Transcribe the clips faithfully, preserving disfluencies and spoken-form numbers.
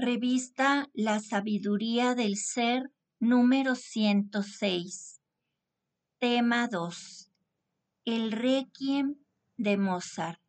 Revista La Sabiduría del Ser, número ciento seis. Tema dos. El Requiem de Mozart.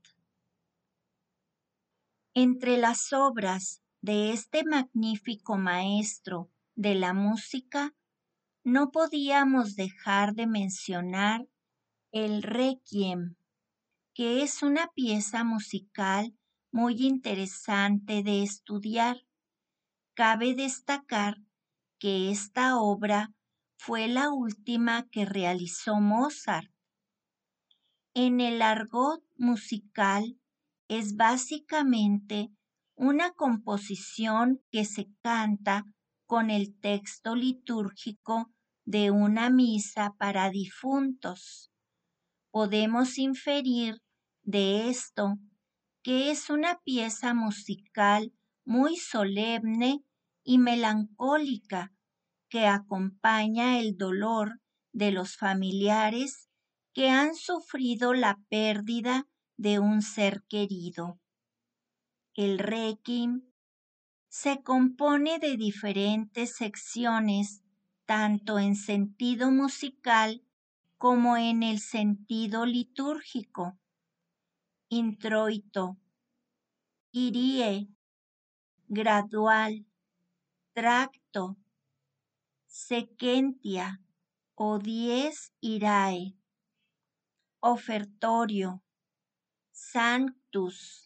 Entre las obras de este magnífico maestro de la música, no podíamos dejar de mencionar el Requiem, que es una pieza musical muy interesante de estudiar. Cabe destacar que esta obra fue la última que realizó Mozart. En el argot musical es básicamente una composición que se canta con el texto litúrgico de una misa para difuntos. Podemos inferir de esto que es una pieza musical muy solemne y melancólica que acompaña el dolor de los familiares que han sufrido la pérdida de un ser querido. El Requiem se compone de diferentes secciones, tanto en sentido musical como en el sentido litúrgico. Introito, Kyrie, gradual, tracto, sequentia o dies irae, ofertorio, sanctus,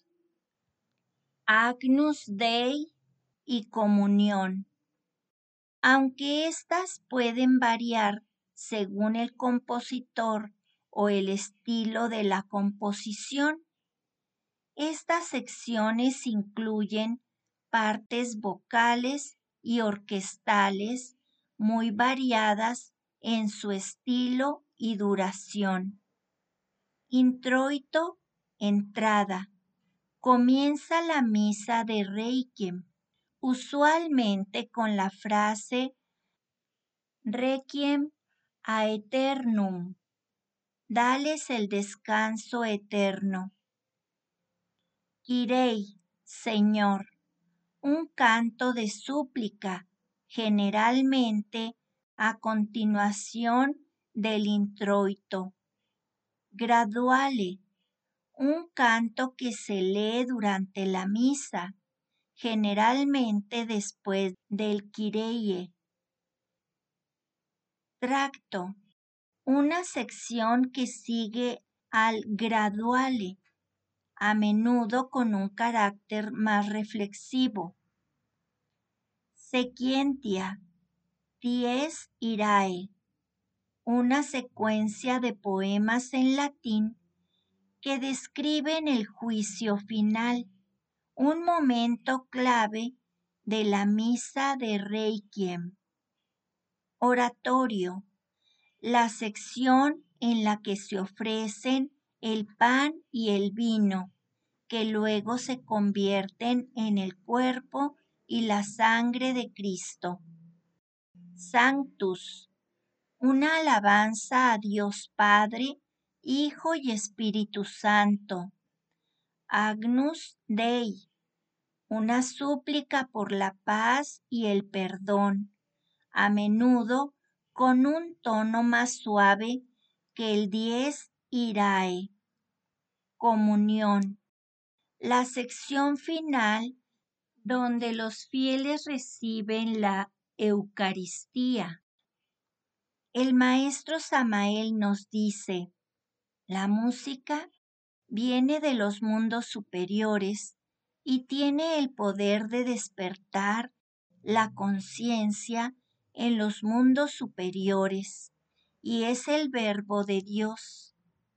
agnus Dei y comunión. Aunque éstas pueden variar según el compositor o el estilo de la composición, estas secciones incluyen partes vocales y orquestales muy variadas en su estilo y duración. Introito, entrada. Comienza la misa de Requiem, usualmente con la frase Requiem aeternum, dales el descanso eterno. Kyrie, Señor, un canto de súplica, generalmente a continuación del introito. Graduale, un canto que se lee durante la misa, generalmente después del Kyrie. Tracto, una sección que sigue al graduale, a menudo con un carácter más reflexivo. Sequentia, dies irae, una secuencia de poemas en latín que describen el juicio final, un momento clave de la misa de Requiem. Oratorio, la sección en la que se ofrecen el pan y el vino, que luego se convierten en el cuerpo y la sangre de Cristo. Sanctus, una alabanza a Dios Padre, Hijo y Espíritu Santo. Agnus Dei, una súplica por la paz y el perdón, a menudo con un tono más suave que el dies irae. Comunión, la sección final donde los fieles reciben la Eucaristía. El maestro Samael nos dice, la música viene de los mundos superiores y tiene el poder de despertar la conciencia en los mundos superiores, y es el verbo de Dios.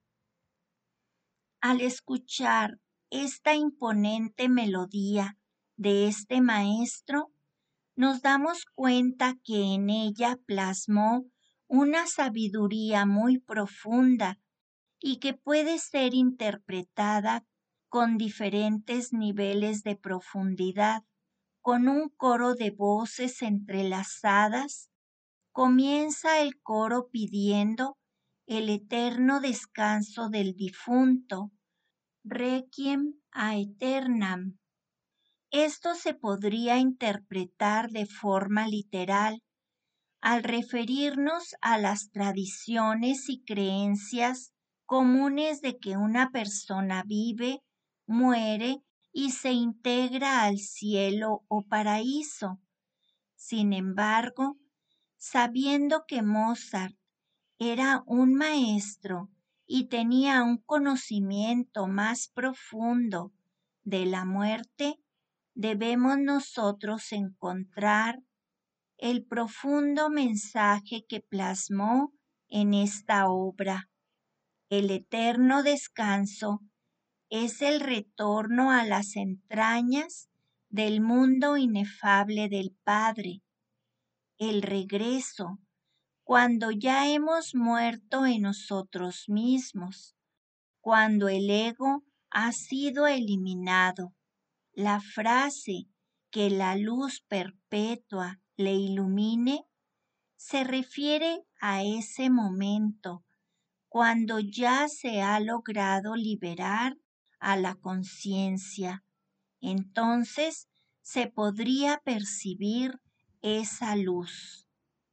Al escuchar esta imponente melodía de este maestro, nos damos cuenta que en ella plasmó una sabiduría muy profunda y que puede ser interpretada con diferentes niveles de profundidad. Con un coro de voces entrelazadas, comienza el coro pidiendo el eterno descanso del difunto, Requiem aeternam. Esto se podría interpretar de forma literal al referirnos a las tradiciones y creencias comunes de que una persona vive, muere y se integra al cielo o paraíso. Sin embargo, sabiendo que Mozart era un maestro y tenía un conocimiento más profundo de la muerte, debemos nosotros encontrar el profundo mensaje que plasmó en esta obra. El eterno descanso es el retorno a las entrañas del mundo inefable del Padre, el regreso cuando ya hemos muerto en nosotros mismos, cuando el ego ha sido eliminado. La frase que la luz perpetua le ilumine se refiere a ese momento cuando ya se ha logrado liberar a la conciencia. Entonces se podría percibir esa luz.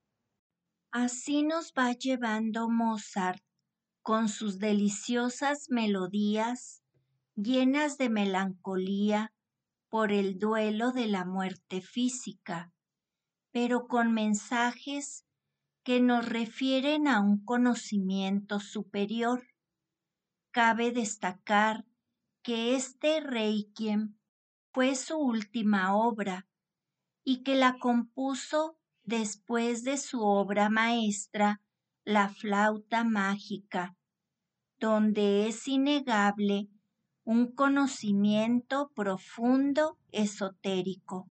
Así nos va llevando Mozart con sus deliciosas melodías llenas de melancolía por el duelo de la muerte física, pero con mensajes que nos refieren a un conocimiento superior. Cabe destacar que este Requiem fue su última obra y que la compuso después de su obra maestra, La flauta mágica, donde es innegable un conocimiento profundo esotérico.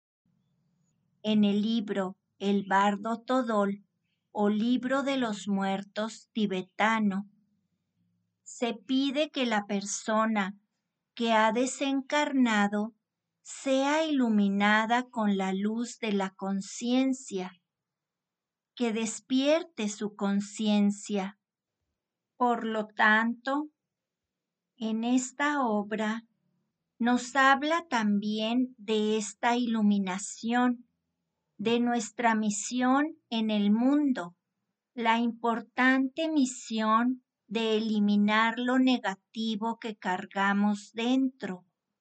En el libro El Bardo Todol, o Libro de los Muertos tibetano, se pide que la persona que ha desencarnado sea iluminada con la luz de la conciencia, que despierte su conciencia. Por lo tanto, en esta obra nos habla también de esta iluminación, de nuestra misión en el mundo, la importante misión de eliminar lo negativo que cargamos dentro.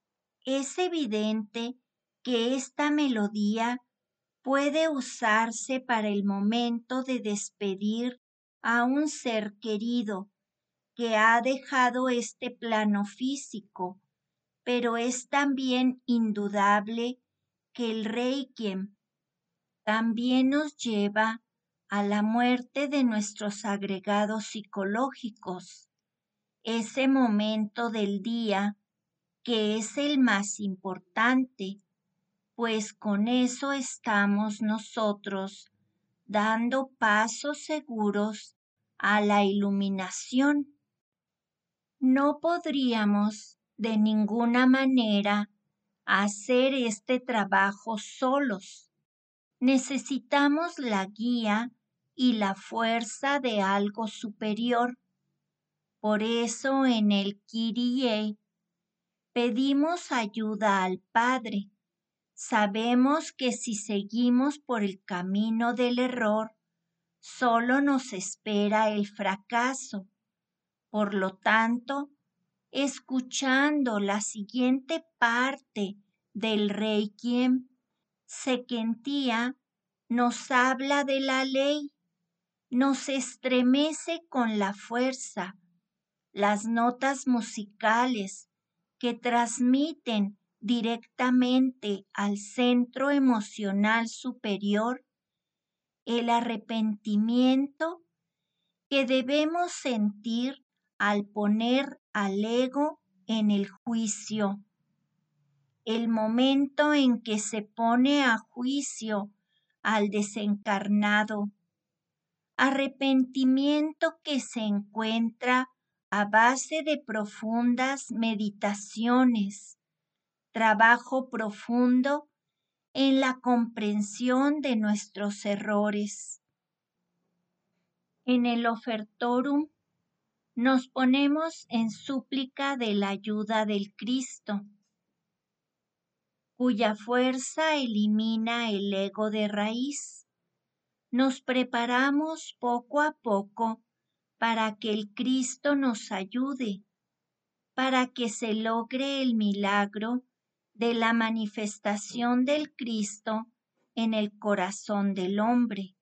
Es evidente que esta melodía puede usarse para el momento de despedir a un ser querido que ha dejado este plano físico, pero es también indudable que el Requiem también nos lleva a la muerte de nuestros agregados psicológicos, ese momento del día que es el más importante, pues con eso estamos nosotros dando pasos seguros a la iluminación. No podríamos de ninguna manera hacer este trabajo solos. Necesitamos la guía y la fuerza de algo superior. Por eso en el Kyrie pedimos ayuda al Padre. Sabemos que si seguimos por el camino del error, solo nos espera el fracaso. Por lo tanto, escuchando la siguiente parte del Requiem, Sequentía nos habla de la ley, nos estremece con la fuerza. Las notas musicales que transmiten directamente al centro emocional superior el arrepentimiento que debemos sentir al poner al ego en el juicio. El momento en que se pone a juicio al desencarnado. Arrepentimiento que se encuentra a base de profundas meditaciones, trabajo profundo en la comprensión de nuestros errores. En el ofertorum nos ponemos en súplica de la ayuda del Cristo. cuya fuerza elimina el ego de raíz. Nos preparamos poco a poco para que el Cristo nos ayude, para que se logre el milagro de la manifestación del Cristo en el corazón del hombre.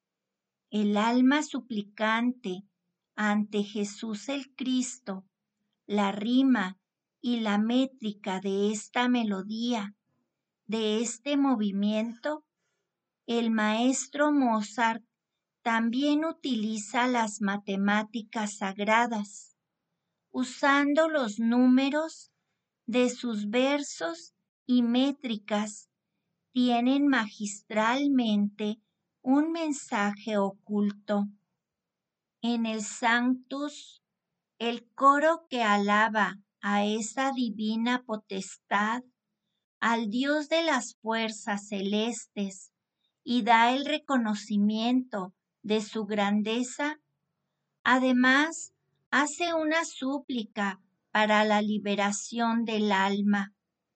El alma suplicante ante Jesús el Cristo, la rima y la métrica de esta melodía, de este movimiento, el maestro Mozart también utiliza las matemáticas sagradas, usando los números de sus versos y métricas, tienen magistralmente un mensaje oculto. En el Sanctus, el coro que alaba a esa divina potestad, al Dios de las fuerzas celestes, y da el reconocimiento de su grandeza, además hace una súplica para la liberación del alma.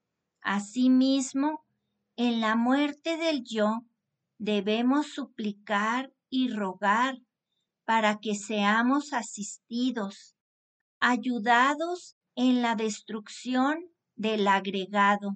Asimismo, en la muerte del yo, debemos suplicar y rogar para que seamos asistidos, ayudados en la destrucción del agregado.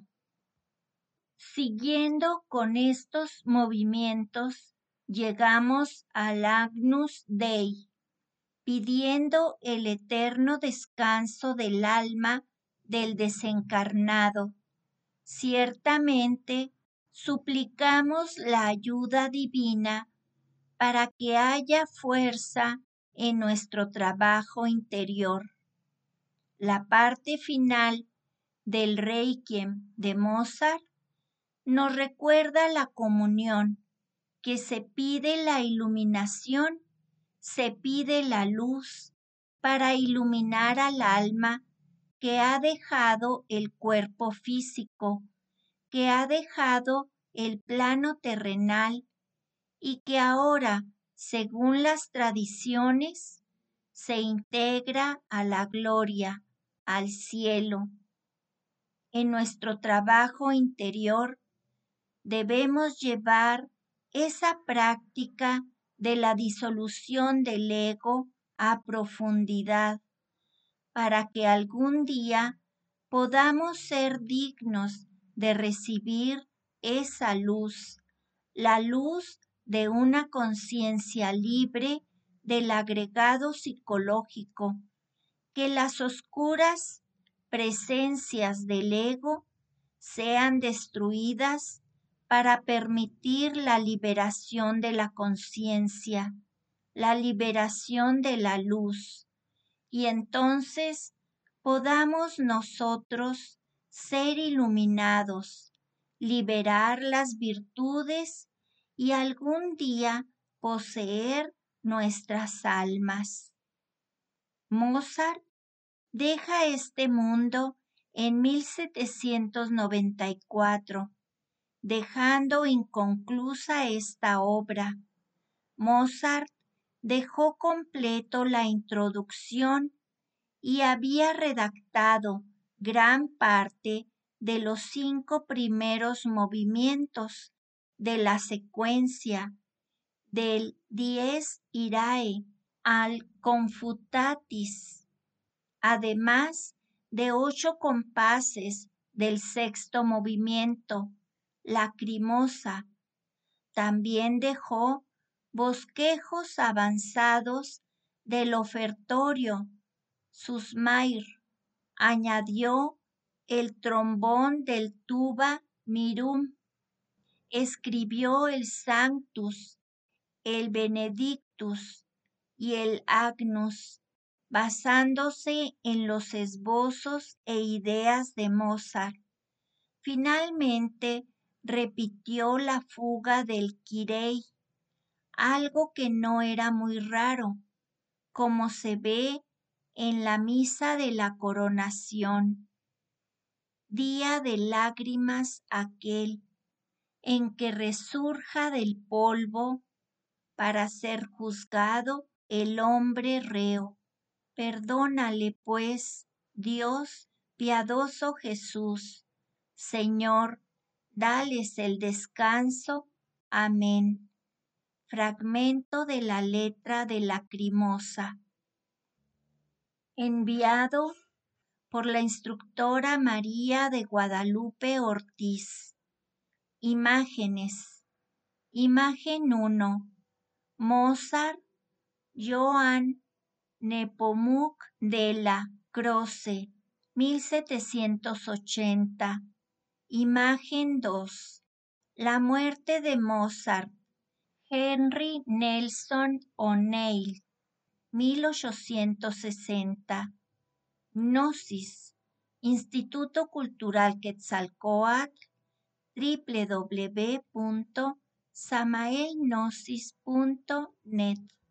Siguiendo con estos movimientos, llegamos al Agnus Dei, pidiendo el eterno descanso del alma del desencarnado. Ciertamente, suplicamos la ayuda divina para que haya fuerza en nuestro trabajo interior. La parte final del Requiem de Mozart nos recuerda la comunión, que se pide la iluminación, se pide la luz para iluminar al alma que ha dejado el cuerpo físico, que ha dejado el plano terrenal y que ahora, según las tradiciones, se integra a la gloria, al cielo. En nuestro trabajo interior debemos llevar esa práctica de la disolución del ego a profundidad, para que algún día podamos ser dignos de recibir esa luz, la luz de una conciencia libre del agregado psicológico, que las oscuras presencias del ego sean destruidas para permitir la liberación de la conciencia, la liberación de la luz, y entonces podamos nosotros ser iluminados, liberar las virtudes y algún día poseer nuestras almas. Mozart deja este mundo en mil setecientos noventa y cuatro, dejando inconclusa esta obra. Mozart dejó completo la introducción y había redactado gran parte de los cinco primeros movimientos de la secuencia del Dies Irae al Confutatis, además de ocho compases del sexto movimiento, Lacrimosa. También dejó bosquejos avanzados del ofertorio, Susmair. Añadió el trombón del tuba mirum. Escribió el Sanctus, el Benedictus y el Agnus, basándose en los esbozos e ideas de Mozart. Finalmente, repitió la fuga del Kyrie, algo que no era muy raro, como se ve en la misa de la coronación. Día de lágrimas aquel, en que resurja del polvo para ser juzgado el hombre reo. Perdónale, pues, Dios, piadoso Jesús, Señor, dales el descanso. Amén. Fragmento de la letra de Lacrimosa. Enviado por la instructora María de Guadalupe Ortiz. Imágenes. Imagen uno. Mozart, Johann Nepomuk della Croce, mil setecientos ochenta. Imagen dos. La muerte de Mozart, Henry Nelson O'Neill, mil ochocientos sesenta. Gnosis, Instituto Cultural Quetzalcóatl, w w w punto samaelgnosis punto net.